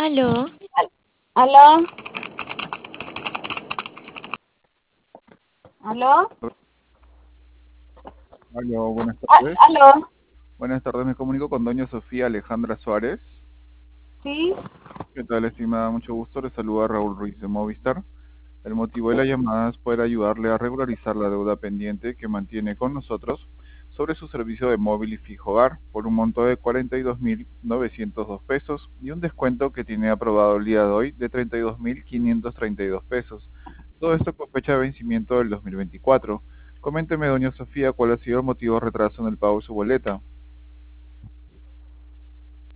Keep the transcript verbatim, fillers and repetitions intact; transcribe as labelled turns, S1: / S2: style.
S1: Aló,
S2: Al- ¿Aló? ¿Aló?
S3: Aló, buenas
S2: A-
S3: tardes.
S2: ¿Aló?
S3: Buenas tardes, me comunico con doña Sofía Alejandra Suárez.
S2: ¿Sí?
S3: ¿Qué tal, estimada? Mucho gusto. Le saluda Raúl Ruiz de Movistar. El motivo de la llamada es poder ayudarle a regularizar la deuda pendiente que mantiene con nosotros sobre su servicio de móvil y fijo hogar por un monto de cuarenta y dos mil novecientos dos pesos y un descuento que tiene aprobado el día de hoy de treinta y dos mil quinientos treinta y dos pesos. Todo esto con fecha de vencimiento del dos mil veinticuatro. Coménteme, doña Sofía, cuál ha sido el motivo de retraso en el pago de su boleta.